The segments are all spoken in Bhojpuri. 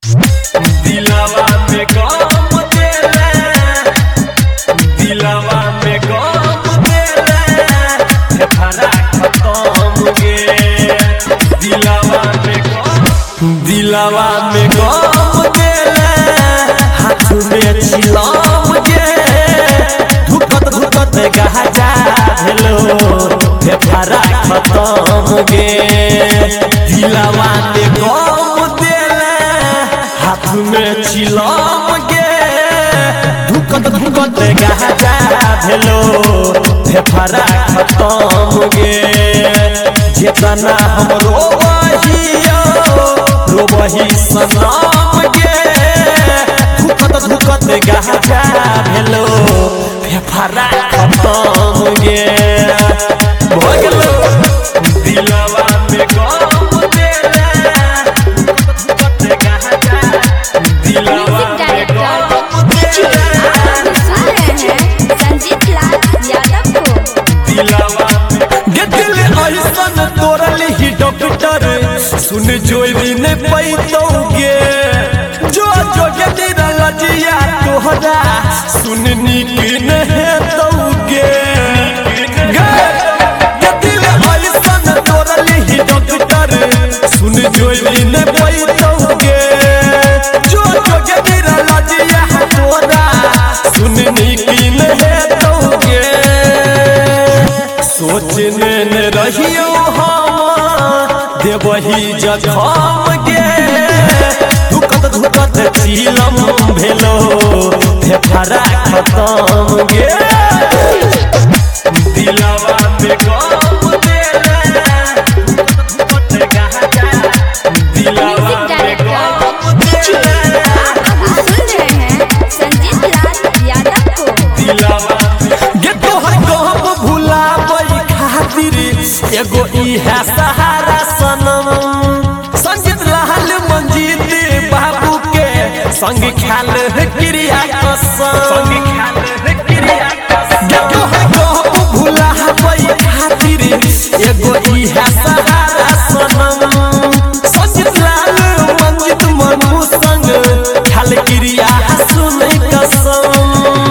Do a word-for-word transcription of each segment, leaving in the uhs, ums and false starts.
दिलवा में गम देले दिलवा में गम देले फेफड़ा खत्म गे दिलवा में गम दिलवा में गम देले हाथ में छिलम गे धुकत धुकत गहजा भेलो फेफड़ा खत्म गे दिलवा में गम देले हाथ में छिलम गे धुकत धुकत गहजा भेलो फेफड़ा खत्म गे जेतना हम रोबहियो रोबही सनम गे धुकत धुकत गहजा भेलो फेफड़ा खत्म गे हो गेलो दिलवा में गम देले धुकत गहजा दिलवा में गम देले संजीत लाल यादव को दिलवा गे दिल ऐसन तोरल ही डॉक्टर सुन जोई ने पैतौगे जो जो गे दिलजिया तोहरा सुन निक न हेतौगे गे दिल ऐसन तोरल ही डॉक्टर सुन जोई ने पैतौगे जो जो गे दिलजिया तोहरा सुन निक न हेतौगे सोचने न रहियो हम देवही जखम गे धुकत धुकत छिलम भेलो फेफड़ा खत्म गे दिलवा में गम देले धुकत गहजा दिलवा में गम देले आप सुन रहे हैं संजीत लाल यादव को दिलवा गे तोहर गम भुलाबै खातिर एगो इहा सहारा सनम संजीत लाल मंजीत बाबू के संग ख्याल क्रिया कसम संग ख्याल क्रिया कसम गे तोहर गम भुलाबै खातिर एगो इहा सहारा सनम संजीत लाल मंजीत मनु संग ख्याल क्रिया सुन कसम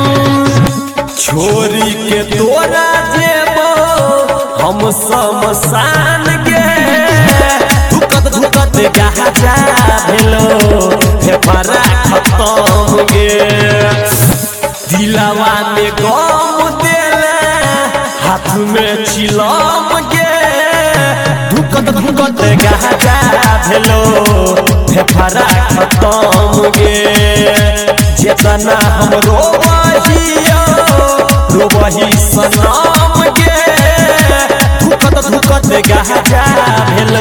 छोरी के तोरा जेबो हम शमशान गे धुकत धुकत गहजा भेलो फेफड़ा खत्म गे दिलवा में गम देले हाथ में छिलम गे धुकत धुकत गहजा भेलो फेफड़ा खत्म गे जेतना हम रोबहियो रोबही सनम गे धुकत धुकत गहजा भेलो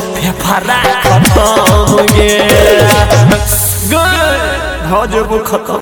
फेफड़ा खत्म गे हो जेबो खत्म।